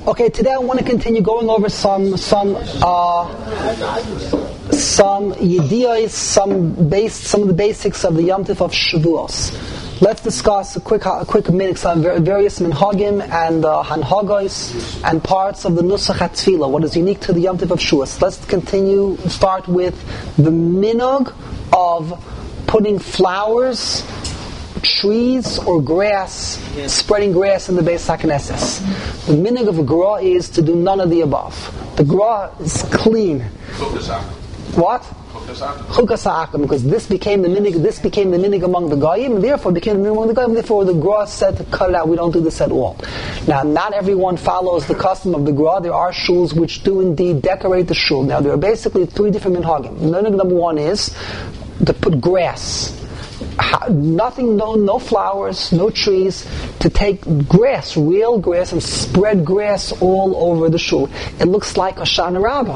Okay, today I want to continue going over some yediyos, some of the basics of the Yom Tov of Shavuos. Let's discuss a quick minute on various minhagim and hanhagos and parts of the Nusach HaTfilah, what is unique to the Yom Tov of Shavuos. Let's start with the minhag of putting flowers, trees, or grass, spreading grass in the Beis HaKnesses. The minhag of a gra is to do none of the above. The gra is clean. What? Chukas ha'akum, because this became the minhag among the goyim, and therefore became the minhag among the goyim. Therefore, the gra said to cut it out. We don't do this at all. Now, not everyone follows the custom of the gra. There are shuls which do indeed decorate the shul. Now, there are basically three different minhagim. Minhag number one is to put grass. Nothing, no flowers, no trees, to take grass, real grass, and spread grass all over the shul. It looks like Hoshana Rabbah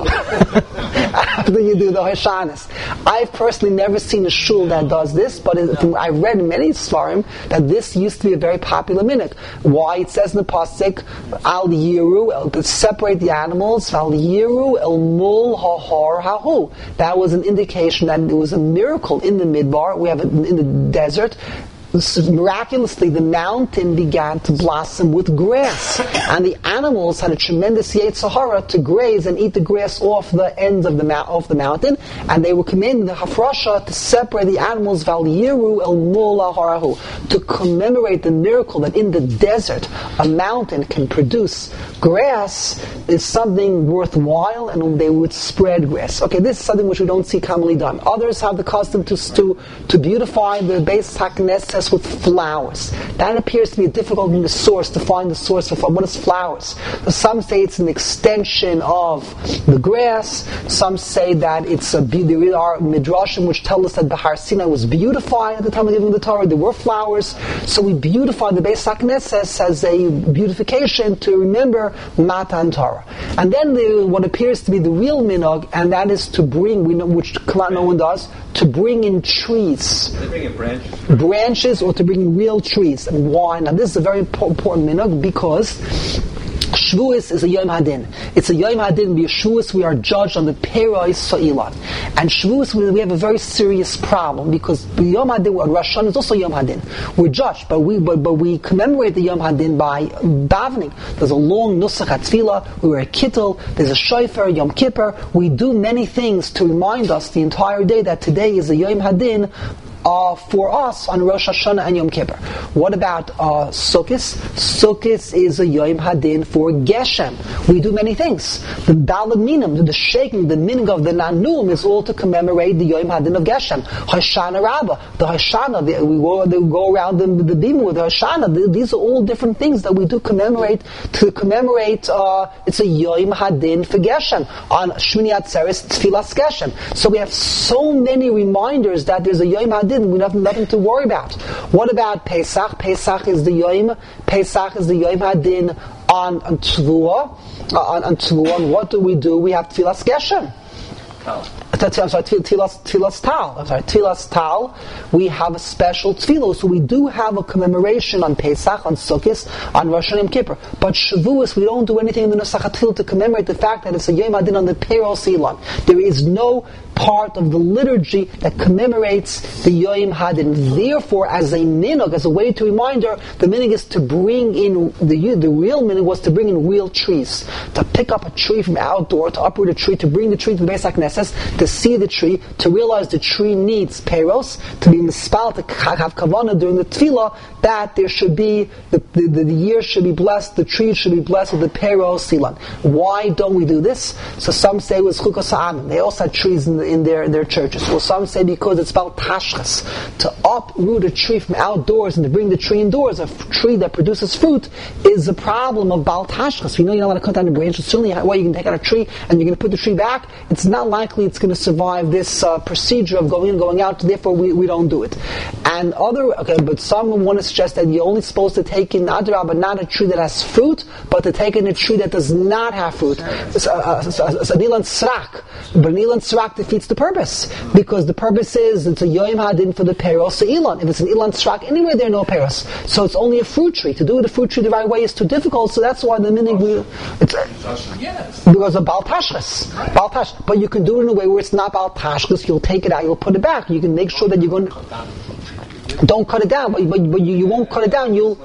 after you do the Hoshanas. I've personally never seen a shul that does this, but I've read in many svarim that this used to be a very popular minhag. Why? It says in the pasuk, Al Yiru, to separate the animals, Al Yiru El Mul Hahar Hahu. That was an indication that there was a miracle in the midbar. We have it in the desert. Miraculously, the mountain began to blossom with grass, and the animals had a tremendous Yetzer Hara to graze and eat the grass off the ends of the mountain, and they were commanded the Hafrasha to separate the animals Val Yiru El Mula Harahu, to commemorate the miracle that in the desert a mountain can produce grass is something worthwhile, and they would spread grass. Okay, this is something which we don't see commonly done. Others have the custom to beautify the Beis HaKnesses with flowers. That appears to be a difficult source to find the source of what is flowers. So some say it's an extension of the grass. Some say that there are midrashim which tell us that Bahar Sinai was beautified at the time of giving the Torah. There were flowers, so we beautify the Beis HaKnesses as a beautification to remember Matan Torah. And then what appears to be the real minhag, and that is to bring, which no one does, to bring in trees. They bring in branches, or to bring in real trees. And why? Now this is a very important minhag because Shavuos is a Yom Hadin. It's a Yom Hadin. By Shavuos we are judged on the Peros Sa'ilat. And Shavuos we have a very serious problem because Yom Hadin, Rosh Hashanah is also Yom Hadin. We're judged, but we commemorate the Yom Hadin by davening. There's a long Nusach HaTfilah. We wear a kittel. There's a shofar, Yom Kippur. We do many things to remind us the entire day that today is a Yom Hadin for us on Rosh Hashanah and Yom Kippur. What about Sukkot? Sukkot is a Yom Hadin for Geshem. We do many things. The Daled Minim, the shaking, the minhag of the Nanum is all to commemorate the Yom Hadin of Geshem. Hoshana Rabbah, the Hoshana, we go around the Bima with the Hoshana. These are all different things that we do commemorate. It's a Yom Hadin for Geshem. On Shmini Atzeres, Tfilas Geshem. So we have so many reminders that there's a Yom Hadin. We have nothing to worry about. What about Pesach? Pesach is the Yom Hadin on Tvua. On Tvua, and what do? We have Tfilas Geshem. Tfilas Tal. We have a special tefillah, so we do have a commemoration on Pesach, on Sukkot, on Rosh Hashanah, Yom Kippur. But Shavuos, we don't do anything in the Nusach HaTfilah to commemorate the fact that it's a Yom Hadin on the Peros Ilan. There is no part of the liturgy that commemorates the Yom Hadin. Therefore, as a minhag, as a way to reminder, the minhag is to bring in the real minhag was to bring in real trees, to pick up a tree from outdoor, to uproot a tree, to bring the tree to the Beis HaKnesses, to see the tree, to realize the tree needs peros, to be mispal, to have kavanah during the tefillah, that there should be the year should be blessed, the tree should be blessed with the peros silan. Why don't we do this? So some say it was chukas ha'anim. They also had trees in their churches. Well, some say because it's about tashchas, to uproot a tree from outdoors and to bring the tree indoors. A tree that produces fruit is a problem of bal tashchas. You know you're not going to cut down the branches. Certainly, you can take out a tree and you're going to put the tree back. It's not likely it's going to survive this procedure of going in, going out. Therefore, we don't do it. And but some want to suggest that you're only supposed to take in adrabah, not a tree that has fruit, but to take in a tree that does not have fruit. It's a nilan srak, but nilan srak defeats the purpose, because the purpose is it's a yom hadin for the peros ilan. If it's an ilan srak, anywhere there are no peros, so it's only a fruit tree. To do the fruit tree the right way is too difficult. So that's why the minhag It's Yes. because of Baal Tashchis. Right. Baal Tash. But you can do it in a way where it's not Baal Tashchis. You'll take it out, you'll put it back. You can make sure that you're going to... Don't cut it down, but you won't cut it down. You'll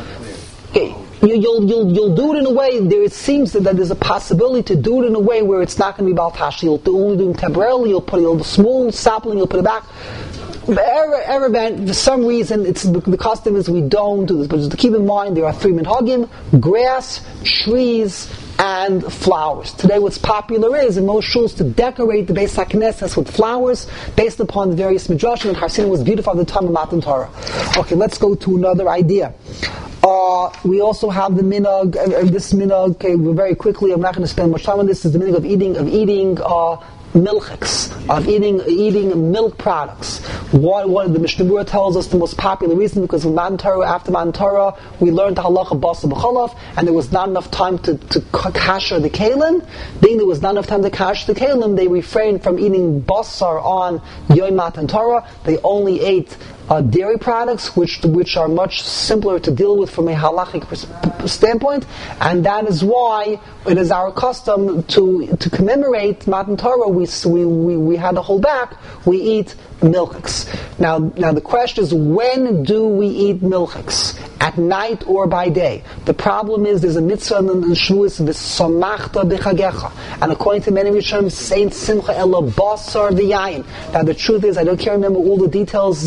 do it in a way, it seems that there's a possibility to do it in a way where it's not going to be Baal Tashchis. You'll only do it temporarily, you'll put a small sapling, you'll put it back. But for some reason, it's the custom is we don't do this. But just to keep in mind, there are 3 minhagim: grass, trees, and flowers. Today what's popular is, in most shuls, to decorate the Beis HaKnesses with flowers, based upon the various midrashim, and Har Sinai was beautiful at the time of Matan Torah. Okay, let's go to another idea. We also have the minhag, this minhag, okay, very quickly, I'm not going to spend much time on this, is the minhag of eating milchiks, of eating milk products. What the Mishnah Berurah tells us the most popular reason, because in Matan Torah, after Matan Torah, we learned the halacha basa b'chalav, and there was not enough time to kasher the kalim. Being there was not enough time to kasher the kalim, they refrained from eating basar on Yom Matan Torah. They only ate dairy products, which are much simpler to deal with from a halachic standpoint, and that is why it is our custom to commemorate Matan Torah. We had to hold back. We eat milchiks. Now the question is, when do we eat milchiks? At night or by day? The problem is there's a mitzvah in Shavuos, v'samachta b'chagecha, and according to many Rishonim, Saint Simcha ela basar v'yayin. Now the truth is, I can't remember all the details.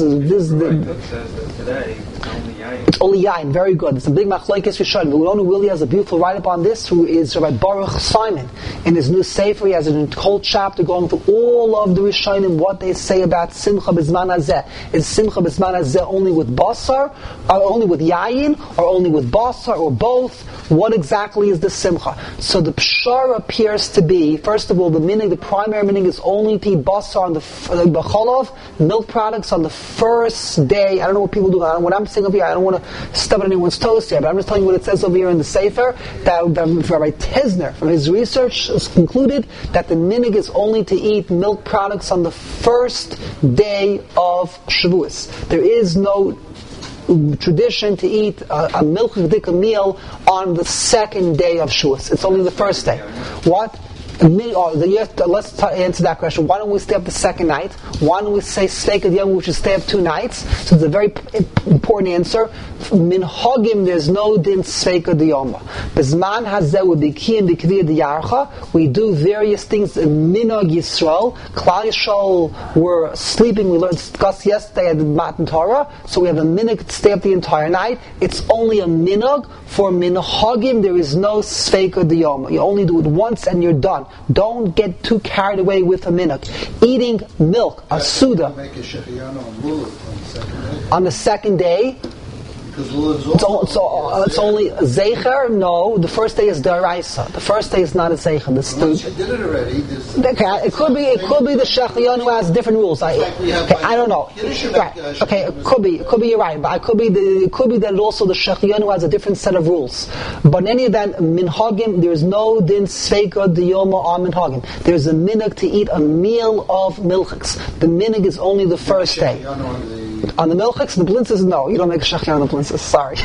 It's only yayin. Very good. It's a big machlokes Rishonim. Ulonu Willie has a beautiful write-up on this, who is Rabbi Baruch Simon. In his new sefer, he has a whole chapter going through all of the Rishonim, what they say about Simcha B'zman Hazeh. Is Simcha B'zman Hazeh only with basar, or only with yayin, or only with basar, or both? What exactly is the Simcha? So the pshar appears to be, first of all, the primary meaning is only to eat basar on the b'cholav, milk products on the first day. I don't know what people do. What I'm saying over here, I don't want to step on anyone's toes here, but I'm just telling you what it says over here in the Sefer, that Rabbi Tezner, from his research, has concluded that the minig is only to eat milk products on the first day of Shavuos. There is no tradition to eat a milchik meal on the second day of Shavuos. It's only the first day. What? Let's answer that question. Why don't we stay up the second night? Why don't we say steak of yom, we should stay up 2 nights? So it's a very important answer. Minhagim, there's no din steak of the yom. Bezman hazeh would be kiyim b'kviyah diyarcha. We do various things in minhag Yisrael. Klal Yisrael were sleeping. We discussed yesterday at the Matan Torah. So we have a minhag to stay up the entire night. It's only a minhag. For minhagim, there is no steak of the yom. You only do it once and you're done. Don't get too carried away with a minhag. Eating milk, a suda, on the second day. It's only Zeicher? No, the first day is Daraisa. The first day is not a Zeicher. You did it already. It could be the Shechion who has different rules. I don't know. Right. Okay, it could be you're right. But it could be that also the Shechion who has a different set of rules. But in any event, Minhagim, there is no din Sveika Diyoma on Minhagim. There is a minhag to eat a meal of milchiks. The minhag is only the first day. On the milchiks, the blintzes, no, you don't make a shachyan on the blintzes. Sorry.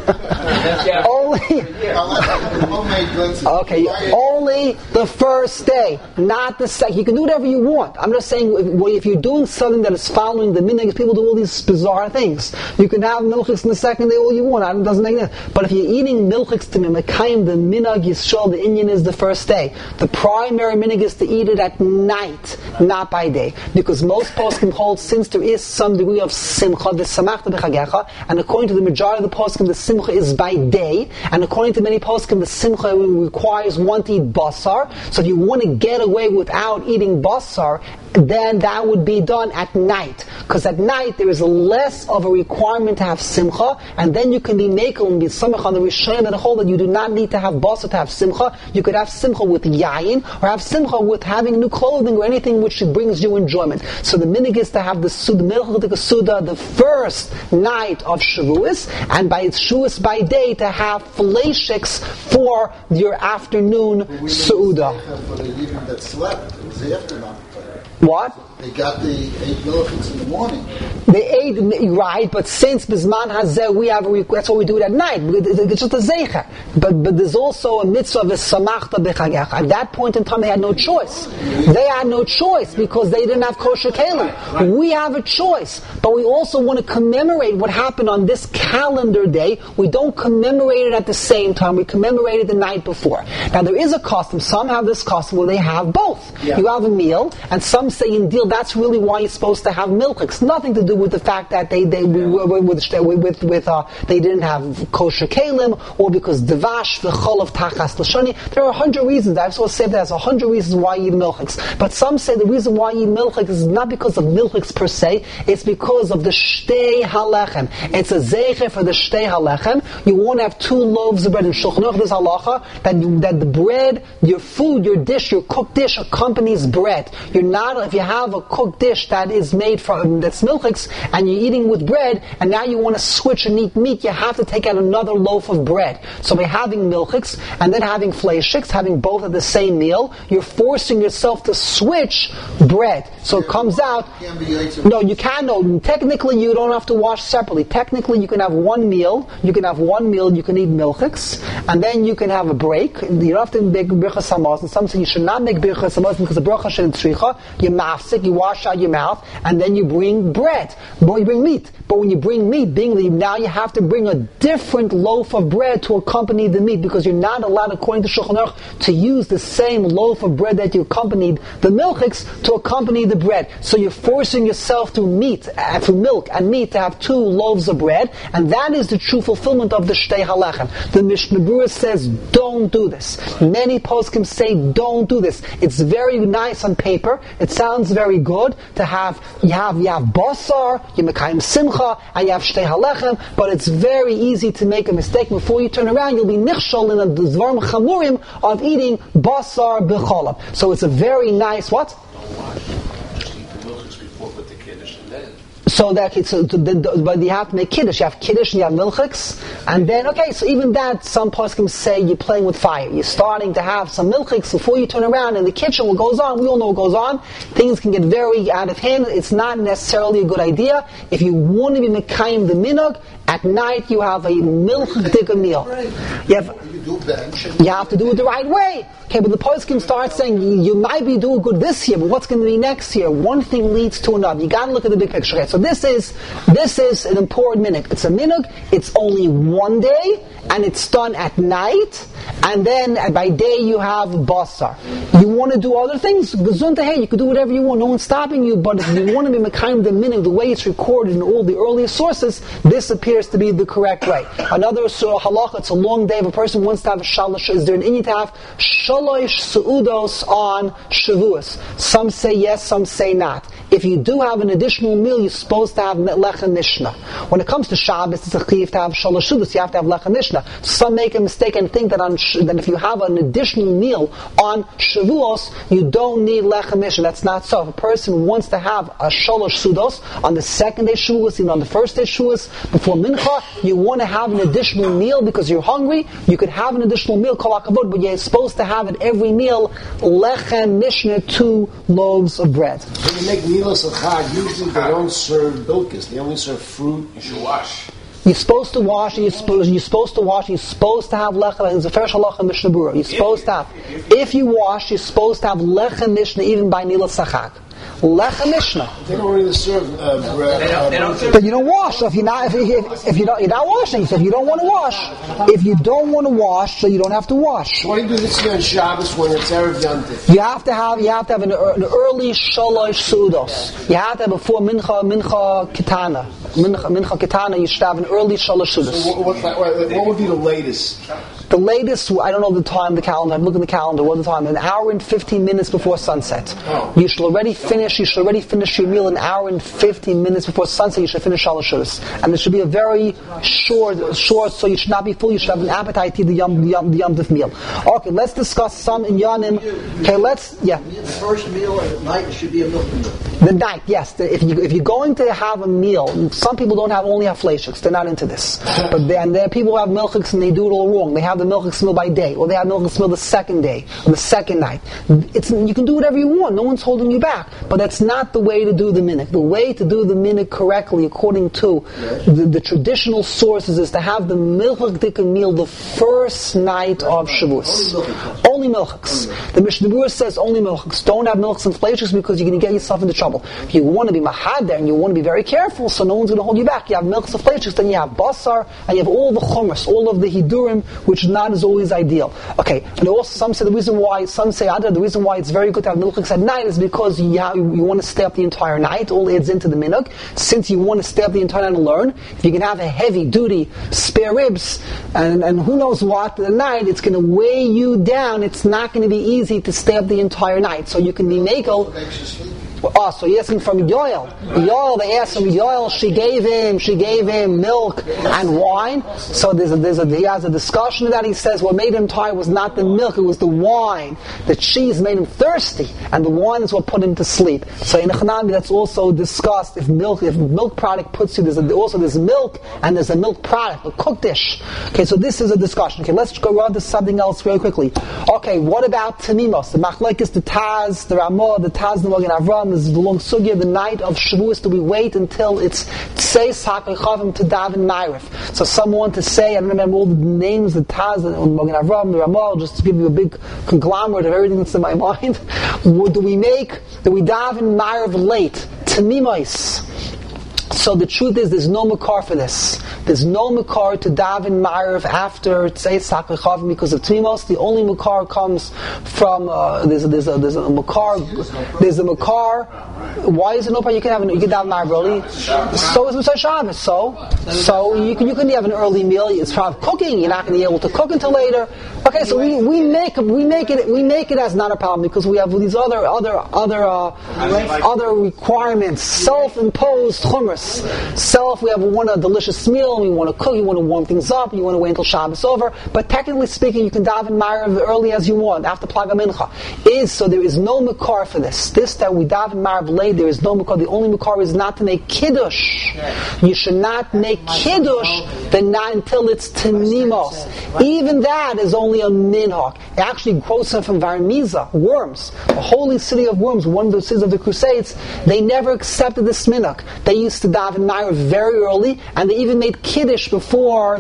Only the first day, not the second. You can do whatever you want. I'm just saying, if you're doing something that is following the minhag, people do all these bizarre things. You can have milchiks in the second day all you want. It doesn't make sense. But if you're eating milchiks to mimekayim, the minhag Yisrael, the Indian is the first day. The primary minhag is to eat it at night, not by day, because most poskim hold, since there is some degree of simcha, the samachta b'chagecha, and according to the majority of the poskim, the simcha is by day, and according to many poskim, the simcha requires one to eat basar. So if you want to get away without eating basar, then that would be done at night, because at night there is less of a requirement to have simcha, and then you can be makel and be samach on the Rishonim that hold that you do not need to have basar to have simcha. You could have simcha with yayin, or have simcha with having new clothing or anything which brings you enjoyment. So the minhag is to have the suda, the first night of Shavuos, and by Shavuos by day to have fleishiks for your afternoon suda. What? They got the 8 milchiks in the morning. They ate, right, but since Bisman Hazeh, that's what we do it at night. It's just a zeicha. But there's also a mitzvah of a samachta b'chagecha. At that point in time, they had no choice. They had no choice because they didn't have kosher kelim. We have a choice, but we also want to commemorate what happened on this calendar day. We don't commemorate it at the same time. We commemorate it the night before. Now, there is a custom. Some have this custom where they have both. Yeah. You have a meal, and some say in deal that's really why you're supposed to have milk. It's nothing to do with the fact that they didn't have kosher kelim, or because devash v'cholav tachas l'shoni. There are 100 reasons. I've also said there's 100 reasons why you eat milchiks. But some say the reason why you eat milchiks is not because of milchiks per se. It's because of the shtei halechem. It's a zeicher for the shtei halechem. You want to have 2 loaves of bread. In Shulchan Aruch there's halacha that the bread, your food, your dish, your cooked dish accompanies bread. You're not, if you have a cooked dish that is made from that's milchiks and you're eating with bread, and now you want to switch and eat meat, you have to take out another loaf of bread. So by having milchiks and then having fleishiks, having both at the same meal, you're forcing yourself to switch bread. So it comes out. No, you can. No, technically you don't have to wash separately. Technically you can have one meal. You can eat milchiks, and then you can have a break. You don't have to make birchas hamazon. Some say you should not make birchas hamazon because the bracha shouldn't tzricha. You mafsik, you wash out your mouth, and then you bring bread. But you bring meat. But when you bring meat, now you have to bring a different loaf of bread to accompany the meat, because you're not allowed, according to Shulchan Aruch, to use the same loaf of bread that you accompanied the milchiks to accompany the bread. So you're forcing yourself through milk and meat to have 2 loaves of bread, and that is the true fulfillment of the shtei halechem. The Mishnah Berurah says, don't do this. Many poskim say, don't do this. It's very nice on paper. It sounds very good to have, you have basar, you mekayim simcha, and you have shtei halechem, but it's very easy to make a mistake. Before you turn around, you'll be nichshol in the dvarim chamurim of eating basar b'cholav. So it's a very nice, what? So but you have to make kiddush. You have kiddush and you have milchiks, and then so even that, some poskim say you're playing with fire. You're starting to have some milchiks before you turn around in the kitchen. What goes on? We all know what goes on. Things can get very out of hand. It's not necessarily a good idea. If you want to be mekayim the minhag, at night you have a milchik meal. You have to do it the right way. Okay, but the poskim start saying you might be doing good this year, but what's going to be next year? One thing leads to another. You got to look at the big picture. Okay? So this is an important minhag. It's a minhag. It's only one day, and it's done at night, and then by day you have basar. You want to do other things? Gesundheit, hey, you can do whatever you want. No one's stopping you. But if you want to be mekayim the minhag, the way it's recorded in all the earliest sources, this appears to be the correct way. Another surah halacha. It's a long day. If a person wants to have a shalosh, is there an inyan to have shalosh seudos on Shavuos? Some say yes, some say not. If you do have an additional meal, you're supposed to have lechem mishnah. When it comes to Shabbos, it's a chiyuv to have shalosh seudos. You have to have lechem mishnah. Some make a mistake and think that if you have an additional meal on Shavuos, you don't need lechem mishnah. That's not so. If a person wants to have a shalosh seudos on the second day Shavuos, even on the first day Shavuos, before mincha, you want to have an additional meal because you're hungry, you could have an additional meal, kol hakavod, but you're supposed to have at every meal lechem mishnah, 2 loaves of bread. When you make milos of chag, usually they don't serve bilkis, they only serve fruit. You should wash. You're supposed to wash, and you're supposed to have lechem. It's a fair halacha Mishnah Berurah. You're supposed to have. If you wash, you're supposed to have lechem mishnah even by milos chag. Lechem mishnah. They don't really serve bread. But you don't wash. So if you're not washing, so if you don't want to wash, so you don't have to wash. What do you do this year on Shabbos when it's erev yantif? You have to have an early shalosh seudos. You have to have before mincha ketana. Mincha ketana, you should have an early shalosh seudos. So what would be the latest? The latest, I don't know the time, the calendar, I'm looking at the calendar, what the time, an hour and 15 minutes before sunset. Oh. You should already finish your meal an hour and 15 minutes before sunset, you should finish shalosh seudos. And it should be a very short, so you should not be full, you should have an appetite to eat the Yom Tov meal. Okay, let's discuss some in Yanim. Okay, The first meal at night should be a milk meal. The night, yes. If you're going to have a meal, some people only have fleishiks, they're not into this. But there are people who have milchiks and they do it all wrong. They have have the milchik meal by day, or they have milchik meal the second day, or the second night. You can do whatever you want. No one's holding you back. But that's not the way to do the minhag. The way to do the minhag correctly, according to the traditional sources, is to have the milchik meal the first night of Shavuos. Only milchiks. The Mishnah Berurah says only milchiks. Don't have milchiks and fleishiks because you're going to get yourself into trouble. If you want to be mahader and you want to be very careful, so no one's going to hold you back. You have milchiks and fleishiks, then you have basar, and you have all the chumras, all of the hidurim, which not is always ideal. Okay, and also some say the reason why it's very good to have milchiks at night is because you want to stay up the entire night. All adds into the minhag. Since you want to stay up the entire night and learn, if you can have a heavy duty spare ribs and who knows what at night, it's going to weigh you down. It's not going to be easy to stay up the entire night. So you can be makel. So he asked him from Yoel. They asked him, Yoel, she gave him milk and wine. So he has a discussion of that. He says what made him tired was not the milk, it was the wine. The cheese made him thirsty, and the wine is what put him to sleep. So in Echanami, that's also discussed. If milk product puts you, there's milk, and there's a milk product, a cooked dish. Okay, so this is a discussion. Okay, let's go on to something else very quickly. Okay, what about Tamimos? The Machlekes, the Taz, the Ramah, the Taz, the Magen Avram. This is the long sugya. The night of Shavuos, do we wait until it's Tseis HaKochavim to daven Ma'ariv? So someone to say, I don't remember all the names, the Taz, the Magen Avram, the Ramah, just to give you a big conglomerate of everything that's in my mind. Do we daven Ma'ariv late? Tamimos. So the truth is, there's no makar for this. There's no makar to daven ma'ariv after Tzeis HaKochavim because of Tamimos. The only makar comes from there's a makar. There's a makar. Why is it no part? You can daven ma'ariv early. So is Mitzvah Shabbos. So you can have an early meal. It's from cooking. You're not going to be able to cook until later. Okay, so we make it as not a problem because we have these other requirements, self-imposed chumras. We want a delicious meal, we want to cook, you want to warm things up, you want to wait until Shabbos over. But technically speaking, you can daven Ma'ariv early as you want, after Plaga Mincha. So there is no makar for this. This that we daven Ma'ariv late, there is no makar. The only makar is not to make Kiddush. You should not make Kiddush then not until it's Tamimos. Even that is only a minhag. It actually grows from Varmiza, Worms, the holy city of Worms, one of the cities of the Crusades. They never accepted this minhag. They used to daven Ma'ariv very early, and they even made Kiddush before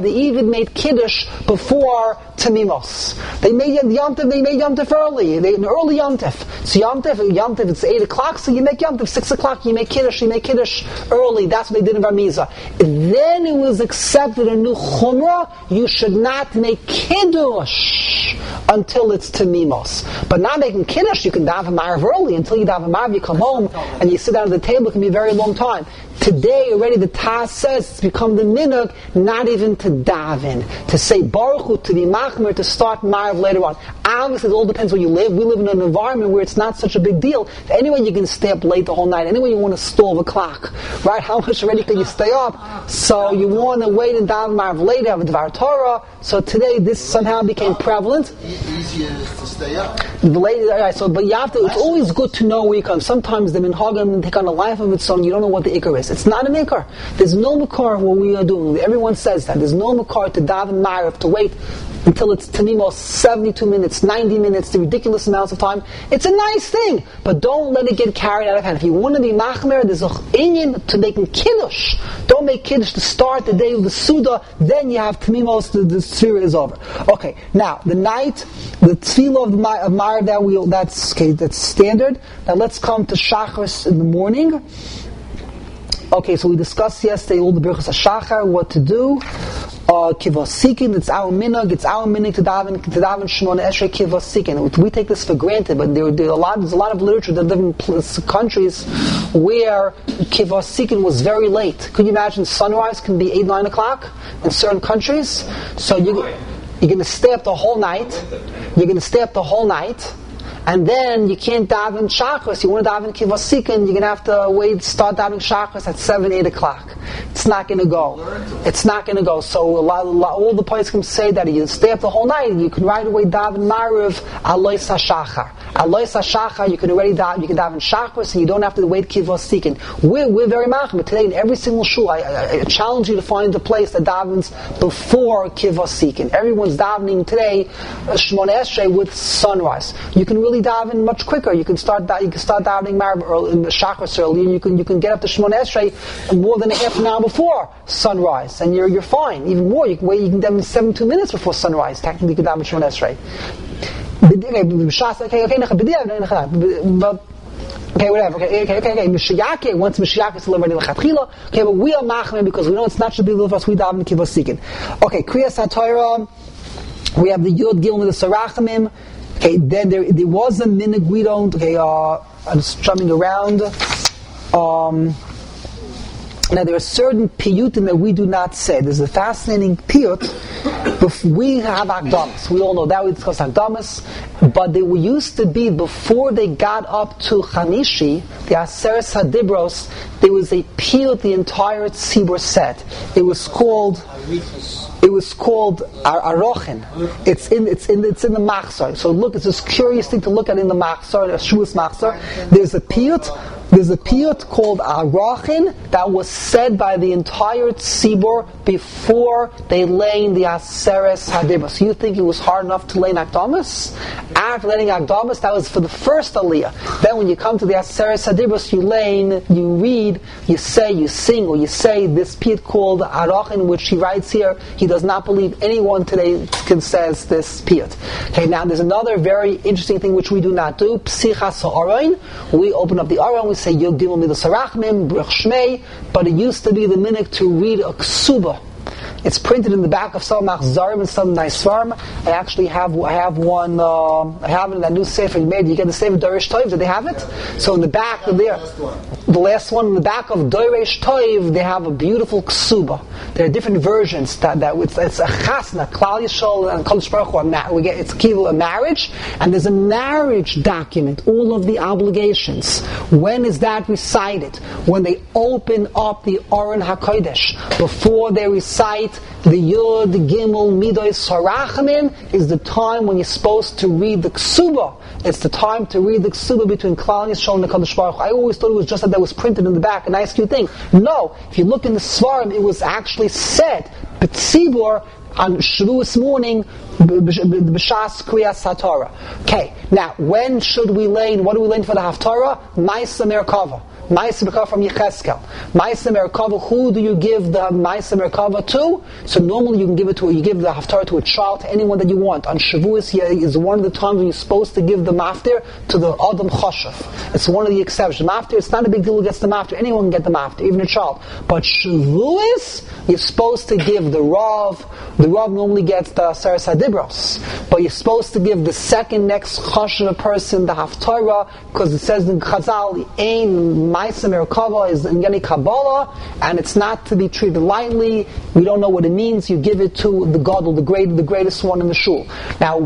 Tamimos. They made Yom Tov early. An early Yom Tov. So Yom Tov, it's 8 o'clock, so you make Yom Tov 6 o'clock, you make Kiddush early. That's what they did in Varmiza. Then it was accepted a new Chumrah, you should not make Kiddush until it's Tamimos. But not making Kiddush, you can daven Ma'ariv early. Until you daven Ma'ariv, you come home and you sit down at the table, it can be a very long time. Today already the Taz says it's become the minhag not even to daven, to say Baruch Hu, to be machmer, to start Ma'ariv later on. Obviously it all depends where you live. We live in an environment where it's not such a big deal. Anyway, you can stay up late the whole night. Anyway, you want to stall the clock. Right? How much already can you stay up? So you want to wait and daven Ma'ariv later, have a Dvar Torah. So today this somehow became prevalent. Easier to stay up. But you have to, it's always good to know where you come. Sometimes the minhagim take on a life of its own. You don't know what the ikar is. It's not a makar. There's no makar what we are doing. Everyone says that. There's no makar to daven Ma'ariv, to wait until it's Tamimos, 72 minutes, 90 minutes, the ridiculous amounts of time. It's a nice thing, but don't let it get carried out of hand. If you want to be machmer, there's a inyan to making Kiddush. Don't make Kiddush to start the day of the Suda, then you have Tamimos, the Tzira is over. Okay, now, the night, the Tefillah of Ma'ariv, that's standard. Now let's come to Shacharis in the morning. Okay, so we discussed yesterday all the Birchas HaShachar, what to do. Kivosikin, it's our minhag to daven Shemona Esrei Kivosikin. We take this for granted, but there's a lot of literature that live in countries where Kivosikin was very late. Could you imagine sunrise can be 8, 9 o'clock in certain countries? So you're going to stay up the whole night. and then you can't daven Shachris. You want to daven Kivasikin, you're going to have to start davening Shachris at 7, 8 o'clock. It's not going to go. It's not going to go. So all the poskim say that you stay up the whole night. You can right away daven Mariv Alois HaShachar. Alois HaShachar, you can already daven. You can daven Shachris, and you don't have to wait Kivasikin. We're very machmir today in every single shul. I challenge you to find a place that davens before Kivasikin. Everyone's davening today Shmoneh Esrei with sunrise. You can really daven much quicker. You can start davening Mariv early, Shachris early, and you can get up to Shmoneh Esrei more than a half an hour before sunrise, and you're fine. Even more, you can daven 72 minutes before sunrise. Technically, you can daven Shmoneh Esrei. Okay, whatever. Okay. Mashiach, once Mashiach is already l'chatchila. Okay, but we are machmir because we know it's not should be for us. We daven Kivasikin. Okay, Kriyas HaTorah. We have the Yud Gimel with the Sarachamim. Okay, then there was a minig we don't. Okay, I'm just jumping around. Now there are certain piyutim that we do not say. There's a fascinating piyut. We have Akdamas. We all know that we discuss Akdamas. But they used to be, before they got up to Chanishi, the Aseres HaDibros, there was a piyut the entire tzibur said. It was called Arochin. It's in the Machzor. So look, it's this curious thing to look at in the Machzor, the Shuas Machzor. There's a piyut called Arochin that was said by the entire tzibur before they lay the Aseres HaDibros. So you think it was hard enough to lay Akdamas? After laying Akdamas, that was for the first Aliyah. Then when you come to the Aseres HaDibros, you read, you say, you sing, or you say this piyut called Arochin, which he writes here. He does not believe anyone today says this piyut. Okay, now there's another very interesting thing which we do not do. Psichas ha'aron. We open up the aron, we say Yod Gimel Midas Harachmim, Baruch Shmei, but it used to be the minhag to read a ksuba. It's printed in the back of some Machzarim and some nice farm. I actually have one. I have it in that new sefer you made. You get the sefer Dorish Toiv. Did they have it? So in the back of there, the last one in the back of Dorish Toiv, they have a beautiful ksuba. There are different versions that it's a chasna, Klal Yisrael and Kodesh Baruch Hu. It's a marriage, and there's a marriage document. All of the obligations. When is that recited? When they open up the Aron HaKodesh before they recite the Yud Gimel Midos Harachamim is the time when you're supposed to read the Ksuba. It's the time to read the Ksuba between Klal Yisrael and the Kadosh Baruch Hu. I always thought it was just that was printed in the back, a nice cute thing. No, if you look in the Svarim, it was actually said, B'tzibur, on Shavuos morning, b'shas Kriyas HaTorah. Okay, now when should we lay? What do we lay for the Haftarah? Ma'aseh Merkava. Ma'aseh Merkava from Yecheskel. Ma'aseh Merkava, who do you give the Ma'aseh Merkava to? So normally you can give you give the Haftarah to a child, to anyone that you want. On Shavuos is one of the times when you're supposed to give the Maftir to the Adam Choshev. It's one of the exceptions. Maftir, it's not a big deal who gets the Maftir. Anyone can get the Maftir, even a child. But Shavuos, you're supposed to give the Rav. The Rav normally gets the Aseres HaDibros, but you're supposed to give the second next Choshev person the Haftarah, because it says in Chazal, Ein Ma'aseh Merkava is in Yeni Kabbalah, and it's not to be treated lightly. We don't know what it means. You give it to the Gadol, the greatest one in the shul. Now,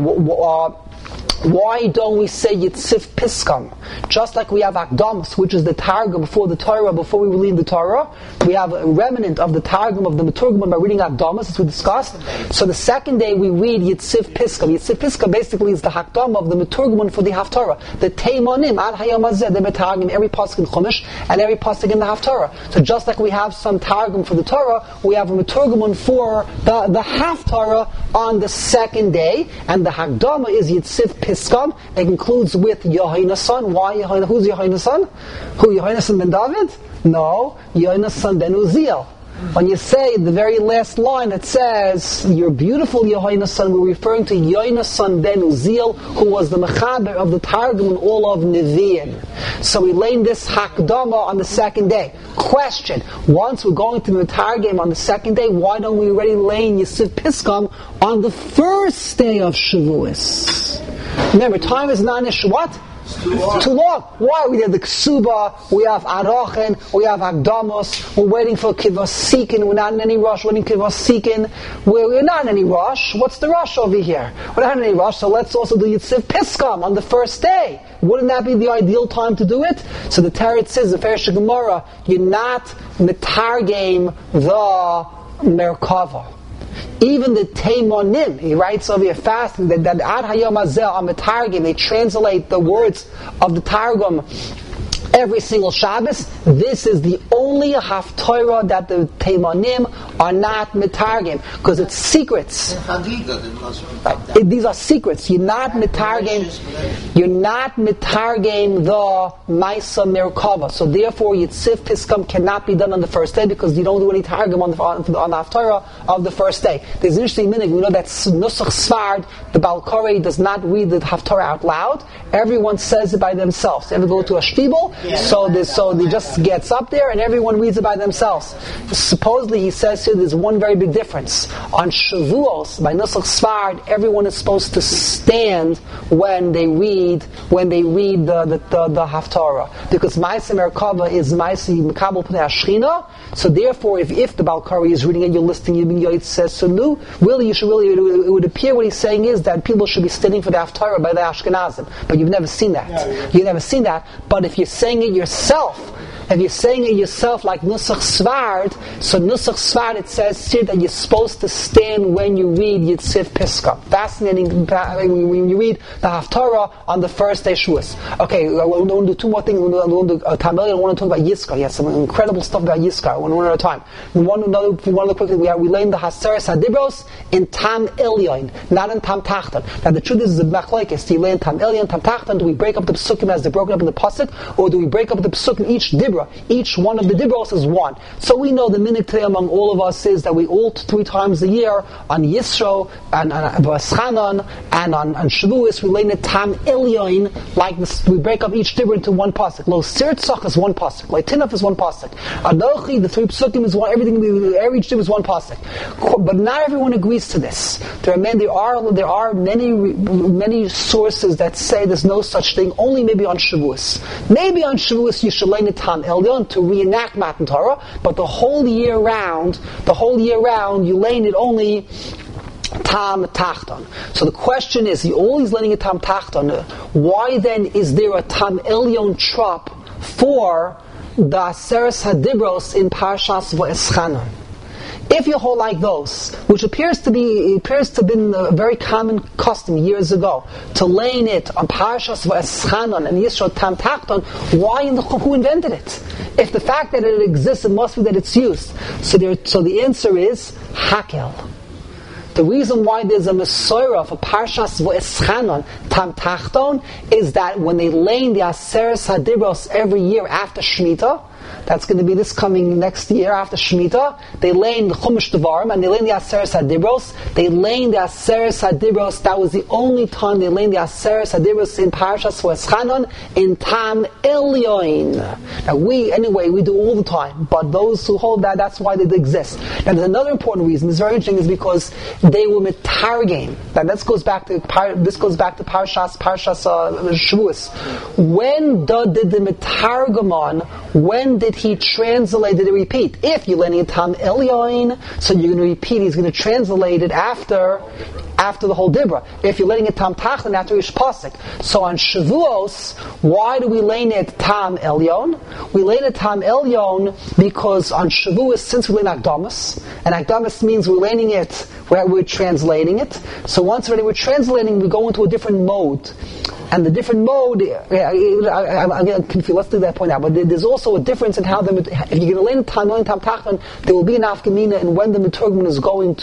why don't we say Yitzif Piskam? Just like we have Akdamas, which is the Targum before the Torah, before we read the Torah, we have a remnant of the Targum of the Meturgman by reading Akdamas, as we discussed. So the second day we read Yitzif Piskam. Yitzif Piskam basically is the Hakdam of the Meturgman for the Haftarah. The Teimanim, Ad Hayom Hazeh, the Metargim, every pasuk in Chumash and every pasuk in the Haftarah. So just like we have some Targum for the Torah, we have a Meturgman for the Haftarah on the second day, and the Hakdama is Yitzif Piskam. It concludes with Yohainasan. Why Yohainasan? Who's Yohainasan? Who, Yohainasan ben David? No, Yohainasan ben Uziel. When you say the very last line, it says, "You're beautiful, Yohainasan," we're referring to Yohainasan ben Uziel, who was the mechaber of the Targum and all of Nevi'im. So we laid this Hakdama on the second day. Question: once we're going to the Targum on the second day, why don't we already lay Yisif Piskam on the first day of Shavuos? Remember, time is not an issue. What? Too long. Why? We have the Ksuba, we have Arochen, we have Agdamos, we're waiting for Kivasikin, we're not in any rush, we're waiting for Kivasikin, we're not in any rush. What's the rush over here? We're not in any rush, so let's also do Yitziv Piskam on the first day. Wouldn't that be the ideal time to do it? So the Teretz says, the Feresh Gemara, you're not Mitargame the Merkava. Even the Teimonim, he writes over here fasting that Ad Hayom Hazeh on the Targum, they translate the words of the Targum every single Shabbos. This is the only Haftorah that the Teimonim are not Mitargim, because it's secrets. These are secrets. You're not Mitargim the Maisa Merkava. So therefore, Yitzif Piskam cannot be done on the first day because you don't do any Targum on the Haftorah of the first day. There's an interesting minute. We know that Nusach Svard, the Baal Korei, does not read the Haftorah out loud. Everyone says it by themselves. You ever go to a shtibel? So he just gets up there and everyone reads it by themselves. Supposedly he says here there's one very big difference. On Shavuos, by Nusach Svard, everyone is supposed to stand when they read the Haftarah. Because Ma'aseh Merkava is Ma'aseh Mekabel Pnei Ashchina. So therefore, if the Baal Korei is reading and you're listening, it says so. Really, it would appear what he's saying is that people should be standing for the Haftarah by the Ashkenazim. But you've never seen that. You've never seen that. But if you're saying it yourself, like Nusach Svard, so Nusach Svard, it says here that you're supposed to stand when you read Yitzif Piska. Fascinating when you read the Haftarah on the first day Shavuos. Okay, I want to do two more things. I want to do Tamil. I want to talk about Yizkar. Yes, some incredible stuff about Yizkar. One at a time. One quickly. We learn the Haseres Hadibros in Tam Elyon, not in Tam Tachton. Now the truth is the machlokes. Do you learn Tam Elyon, Tam Tachton? Do we break up the Pesukim as they're broken up in the pasuk, or do we break up the Pesukim each Dibra? Each one of the Dibros is one. So we know the minute today among all of us is that we all 3 times a year on Yisro and Vaschanan and on Shavuos we learn the Tam Elyon, like this, we break up each Dibra into one pasuk. Lo Sirtzach is one pasuk. Lo Tinaf is one pasuk. Adochi, the 3 Pesukim is one. Every each Dibra is one pasuk. But not everyone agrees to this. There are many sources that say there's no such thing. Only maybe on Shavuos. Maybe on Shavuos you should learn the Tam Elyon to reenact Matan Torah, but the whole year round, you learn it only Tam Tachton. So the question is, you're always learning a Tam Tachton. Why then is there a Tam Elyon trop for the Aseres Hadibros in Parshas Va'eschanan? If you hold like those, which appears to have been a very common custom years ago, to laying it on Parshas Va'eschanan and Yisro Tam Tachton, who invented it? If the fact that it exists, it must be that it's used. So the answer is Hakel. The reason why there's a Mesorah for Parshas Va'eschanan Tam Tachton is that when they lay the Aseres Hadibros every year after Shemitah, that's going to be this coming next year after Shemitah, they lay in the Chumash Devarim and they lay in the Aseres Hadibros. They lay in the Aseres Hadibros. That was the only time they lay in the Aseres Hadibros in Parashas Va'eschanan in Tam Elyon. Now we do all the time, but those who hold that, that's why they exist. Now there's another important reason. It's very interesting, is because they were mitargim. Now this goes back to Parashas Shavuos. When did the mitargamon? When did he translate it and repeat? If you're learning a Tam Elyon, so you're going to repeat, he's going to translate it after the whole Dibra. If you're learning a Tam Tachton, after each pasuk. So on Shavuos, why do we learn it Tam Elyon? We learn it Tam Elyon because on Shavuos, since we learn Akdamas, and Akdamas means we're learning it, we're translating it. So once already we're translating, we go into a different mode. And the different mode, I'm confused. Let's do that point out. But there's also a difference in how if you're going to learn Tam Tachton, there will be an afkamina, and when the Meturgman is going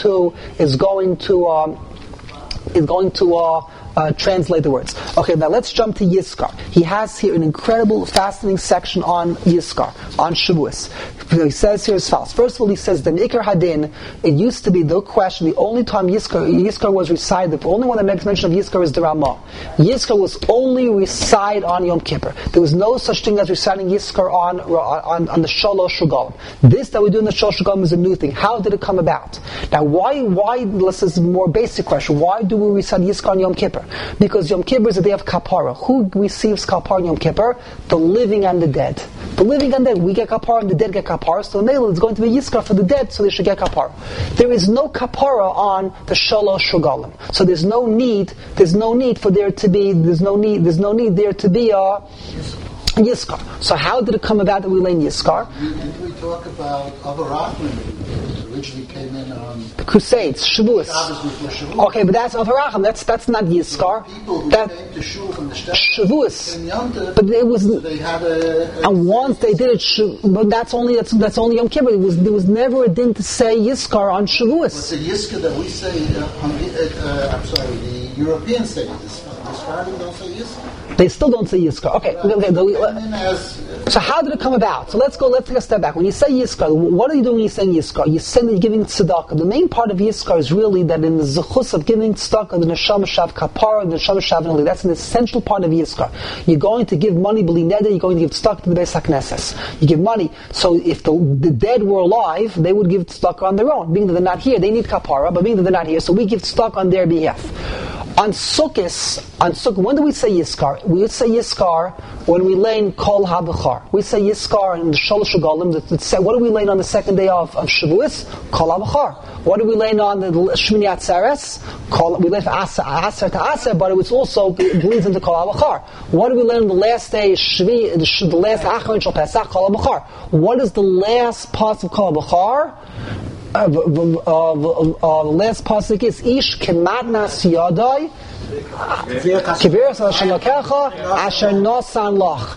to translate the words. Okay, now let's jump to Yizkar. He has here an incredible, fascinating section on Yizkar, on Shavuos. He says here as follows. First of all, he says the Ikar Hadin, it used to be the question, the only time Yizkar was recited, the only one that makes mention of Yizkar is the Ramah. Yizkar was only recited on Yom Kippur. There was no such thing as reciting Yizkar on the Shalosh Regalim. This that we do in the Shalosh Regalim is a new thing. How did it come about? Now, why? This is a more basic question. Why do we recite Yizkar on Yom Kippur? Kippur. Because Yom Kippur is a day of kapara. Who receives kapara on Yom Kippur? The living and the dead. The living and the dead, we get kapara and the dead get kapara. So the it's going to be Yizkar for the dead, so they should get kapara. There is no kapara on the Shalosh Regalim. So there's no need for there to be Yizkar. So how did it come about that we lay Yizkar? Didn't we talk about Avarachim? Originally came in on the Crusades, Shavuos. Okay, but that's Avarachim. That's not Yizkar. People who came to Shul from the Shavuos. But it was, so they had and once they did it, but that's only Yom Kippur. There was never a din to say Yizkar on Shavuos. It's a Yizkar that we say. The Europeans say this. The Sfardim don't say Yizkar. They still don't say Yizkar. Okay. So how did it come about? So let's take a step back. When you say Yizkar, what are you doing when you say Yizkar? You're saying that you're giving tzedakah. The main part of Yizkar is really that in the zechus of giving tzedakah, the neshama shav kapara, the neshama shav nali. That's an essential part of Yizkar. You're going to give money, b'li neder, you're going to give tzedakah to the Beis HaKnesses. You give money. So if the dead were alive, they would give tzedakah on their own. Being that they're not here, they need kapara, but being that they're not here, so we give tzedakah on their behalf. On Sukkot, when do we say Yizkar? We would say Yizkar when we lay in Kol HaBechar. We say Yizkar in the Shalosh Regalim. What do we lay on the second day of Shavuos? Kol HaBechar. What do we lay on the Shmini Atzeres? We lay for Aser to Aser, but it also bleeds into Kol HaBechar. What do we lay on the last day, the last Acharon Shal Pesach? Kol HaBechar. What is the last part of Kol HaBechar? The last pasuk is Ish kematnas yadai kiveras shalokecha asher nosan lach.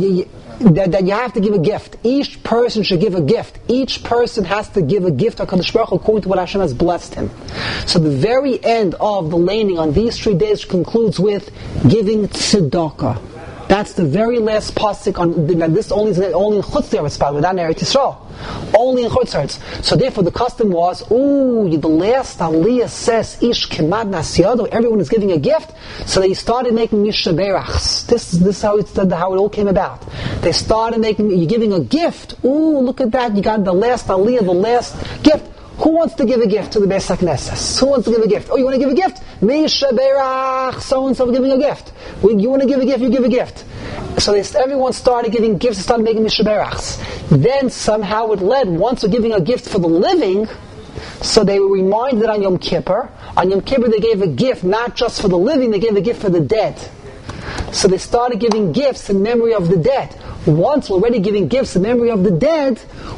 That you have to give a gift. Each person should give a gift. Each person has to give a gift to HaKadosh Baruch Hu according to what Hashem has blessed him. So the very end of the laning on these 3 days concludes with giving tzedakah. That's the very last pasuk on this only in Chutz La'aretz, by the way, not in Eretz Yisrael. Only in Chutz La'aretz. So therefore the custom was, the last Aliyah says, Ish Kemad Nasiyado, everyone is giving a gift. So they started making Mishaberachs. This is how it all came about. They started making, you're giving a gift. Look at that, you got the last Aliyah, the last gift. Who wants to give a gift to the Beis HaKnesses? Who wants to give a gift? You want to give a gift? Misha Berach, so-and-so giving a gift. You want to give a gift, you give a gift. So everyone started giving gifts and started making Misha Berachs. Then somehow it led, once they're giving a gift for the living, so they were reminded on Yom Kippur. On Yom Kippur they gave a gift, not just for the living, they gave a gift for the dead. So they started giving gifts in memory of the dead. Once we're already giving gifts in memory of the dead,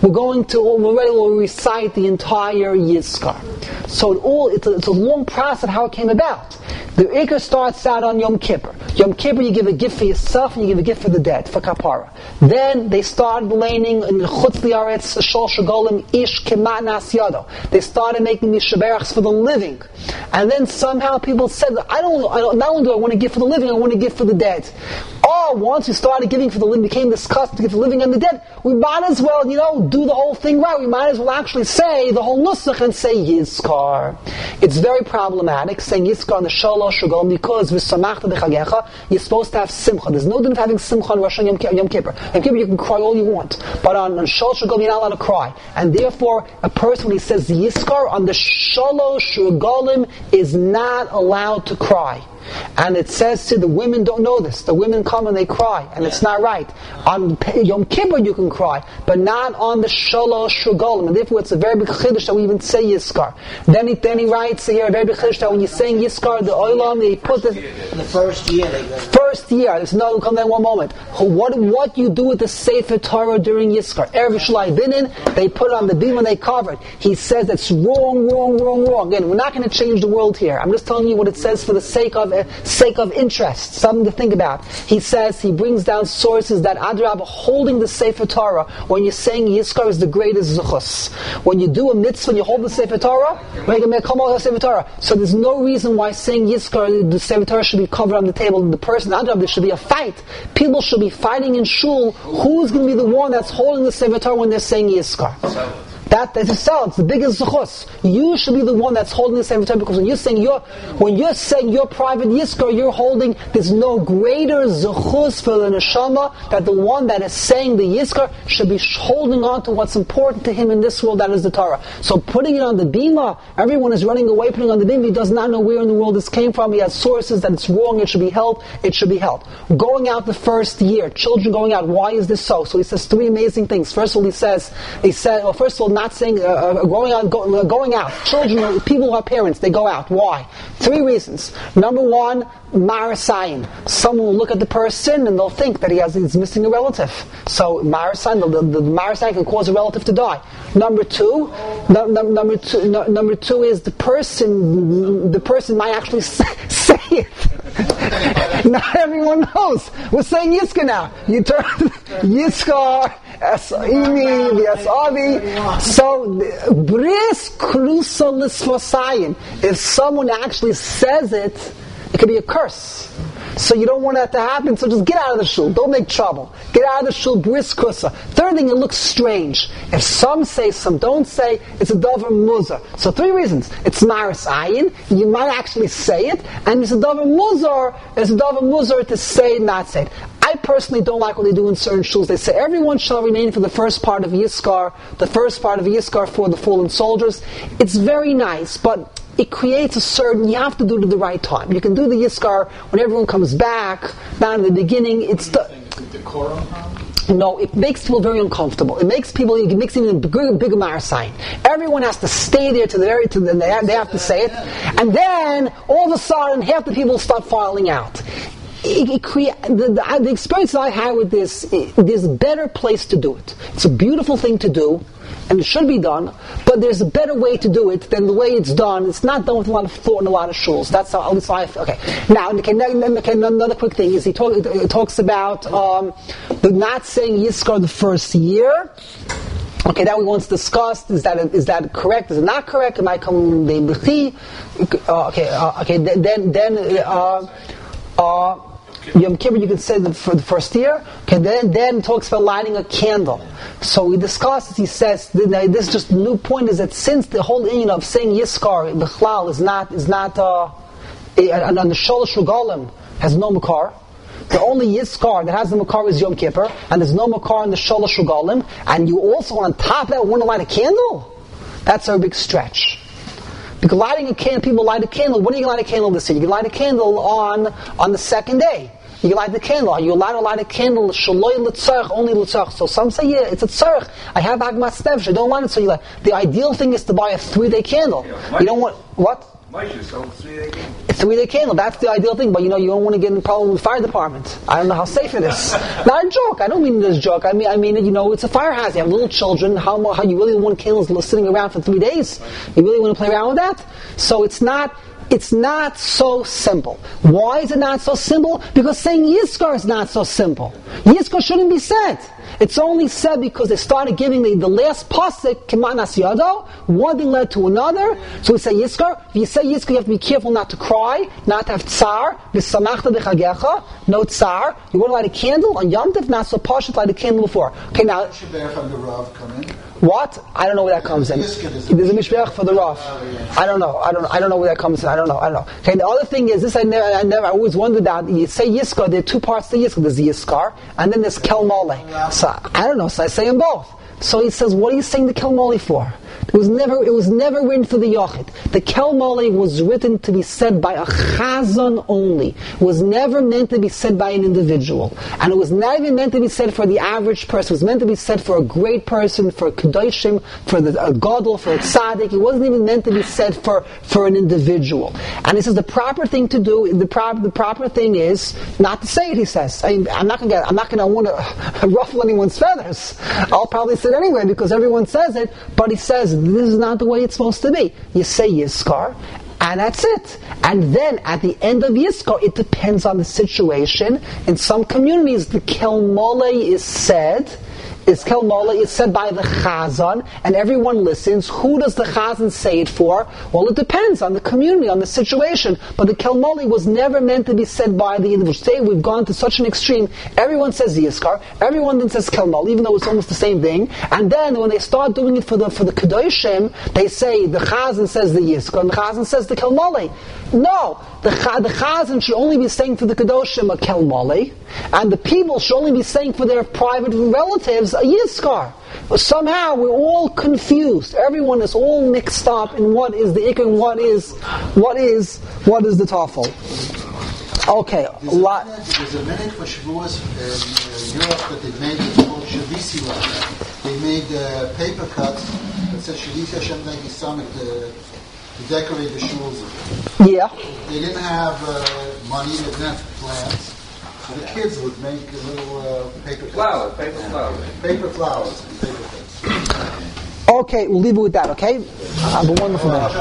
we'll recite the entire Yizkar. So it's a long process how it came about. The Ikar starts out on Yom Kippur. Yom Kippur, you give a gift for yourself and you give a gift for the dead, for kapara. Then they started laning in the Chutz La'aretz, Shalosh Regalim, Ish Kematnas Yado. They started making Mishaberachs for the living. And then somehow people said, not only do I want to give for the living, I want to give for the dead. Once we started giving for the living, became this custom to give for the living and the dead, we might as well, do the whole thing right. We might as well actually say the whole nusach and say Yizkar. It's very problematic saying Yizkar on the Shalosh Regalim because v'samachta b'chagecha, you're supposed to have simcha. There's no din of having simcha on Rosh Hashanah Yom Kippur. Yom Kippur you can cry all you want, but on Shalosh Regalim you're not allowed to cry. And therefore, a person when he says Yizkar on the Shalosh Regalim is not allowed to cry. And it says to the women don't know this. The women come and they cry, and it's not right. On Yom Kippur you can cry, but not on the Shalosh Regalim. And therefore it's a very big chiddush that we even say Yizkar. Then he writes here a very big chiddush that when you're saying Yizkar, the Olam, they put the first year. First year. There's no come there in one moment. What you do with the Sefer Torah during Yizkar? Erev Shalai Binin, they put it on the beam and they cover it. He says that's wrong. Again, we're not going to change the world here. I'm just telling you what it says for the sake of interest, something to think about. He says, he brings down sources that Adrabah holding the Sefer Torah, when you're saying Yizkar is the greatest zuchus. When you do a mitzvah and you hold the Sefer Torah, so there's no reason why saying Yizkar, the Sefer Torah should be covered on the table, and the person, Adrabah, there should be a fight. People should be fighting in shul. Who's going to be the one that's holding the Sefer Torah when they're saying Yizkar? That as you sell, it's the biggest zechus. You should be the one that's holding the Sefer Torah, because when you're saying your private Yizkar, you're holding, there's no greater zechus for the neshama that the one that is saying the Yizkar should be holding on to what's important to him in this world, that is the Torah. So putting it on the bima, everyone is running away, putting it on the bima, he does not know where in the world this came from, he has sources that it's wrong, it should be held. Going out the first year, children going out, why is this so? So he says three amazing things. First of all, he said, first of all, not saying going out. Children, people who are parents, they go out. Why? Three reasons. Number one, marasayin. Someone will look at the person and they'll think that he's missing a relative. So marasayin, the marasayin can cause a relative to die. Number two is the person might actually say it. Not everyone knows. We're saying Yizkar now. You turn Yizkar, Es'imi, V'Es'avi. So, Bris Krusa L'Sfasayin. If someone actually says it, it could be a curse. So you don't want that to happen, so just get out of the shul. Don't make trouble. Get out of the shul, bris kusa. Third thing, it looks strange. If some say, some don't say, it's a davar muzar. So three reasons. It's maris ayin, you might actually say it, and it's a davar muzar to say it, not say it. I personally don't like what they do in certain shuls. They say everyone shall remain for the first part of Yizkar for the fallen soldiers. It's very nice, but it creates you have to do it at the right time. You can do the Yizkar when everyone comes back, not in the beginning. No, it makes people very uncomfortable. It makes even a bigger marasayim. Everyone has to stay there they have to say it, and then all of a sudden half the people start filing out. The experience that I had with this, there's a better place to do it. It's a beautiful thing to do, and it should be done, but there's a better way to do it than the way it's done. It's not done with a lot of thought in a lot of shuls. That's how I feel. Okay. Now, another quick thing is he talks about the not saying Yizkar the first year. Okay, that we once discussed. Is that correct? Is it not correct? It might come Yom Kippur, you can say that for the first year. Okay, then talks about lighting a candle. So we discussed, he says, this is just a new point, is that since the whole union of saying Yizkar, B'chlal, is not and the Sholosh Regalim has no Makar. The only Yizkar that has the Makar is Yom Kippur, and there's no Makar in the Sholosh Regalim, and you also on top of that want to light a candle? That's a big stretch. Because lighting a candle, people light a candle. When are you going to light a candle this year? You can light a candle on the second day. You can light the candle. Are you allowed to light a candle? Shaloi l'tzarech, only l'tzarech. So some say, yeah, it's a tzarech. I have agmas nefesh. I don't want it. So you light. The ideal thing is to buy a 3-day candle. Yeah, you don't want what? A 3-day candle. That's the ideal thing. But you don't want to get in problem with the fire department. I don't know how safe it is. Not a joke. I don't mean it as a joke. I mean it's a fire hazard. You have little children. How you really want candles sitting around for 3 days? You really want to play around with that? So it's not so simple. Why is it not so simple? Because saying Yizkar is not so simple. Yizkar shouldn't be said. It's only said because they started giving the last pasuk, Kemanas Yado, one thing led to another. So we say Yizkar. If you say Yizkar, you have to be careful not to cry, not to have tsar, B'samachta b'chagecha, no tsar. You want to light a candle on Yom Tov, not so pashut, light a candle before. Okay, now. Should the Rav come in? What? I don't know where that comes in. There's a mishbeach for the Rav. I don't know where that comes in. I don't know. Okay, the other thing is this. I always wondered that you say Yizkar. There are two parts to Yizkar. There's Yizkar, and then there's Kel Mole. So I don't know. So I say them both. So he says, what are you saying the Kel Mole for? It was never written for the Yachid. The Kel Mole was written to be said by a Chazan only. It was never meant to be said by an individual. And it was not even meant to be said for the average person. It was meant to be said for a great person, for a Kedoshim, for a Gadol, for a Tzaddik. It wasn't even meant to be said for an individual. And he says the proper thing to do, the proper thing is not to say it, he says. I'm not going to want to ruffle anyone's feathers. I'll probably say it anyway because everyone says it, but he says this is not the way it's supposed to be. You say Yizkar, and that's it. And then at the end of Yizkar, it depends on the situation. In some communities, the Kel Mole is said is Kel Mole. It's said by the Chazan, and everyone listens. Who does the Chazan say it for? Well, it depends on the community, on the situation. But the Kel Mole was never meant to be said by the individual. Today we've gone to such an extreme. Everyone says Yizkar, everyone then says Kel Mole, even though it's almost the same thing. And then when they start doing it for the Kedoshim, they say the Chazan says the Yizkar, and the Chazan says the Kel Mole. No, the Chazan should only be saying for the Kedoshim a Kel Mole, and the people should only be saying for their private relatives a Yizkar. But somehow we're all confused. Everyone is all mixed up in what is the Ikar and what is the Tafel. Okay, There's a minute for Shavuos in Europe that they made it called Shavisi Rat. They made paper cuts that said Shavisi Hashem Negi Summit to decorate the shuls. Yeah. They didn't have money, they didn't have plants. So the kids would make little paper cuts. Paper flowers and paper cuts. Okay, we'll leave it with that, okay? Have a wonderful day.